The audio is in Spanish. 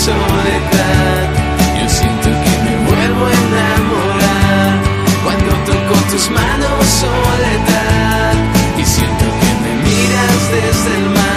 soledad. Yo siento que me vuelvo a enamorar cuando toco tus manos, soledad, y siento que me miras desde el mar.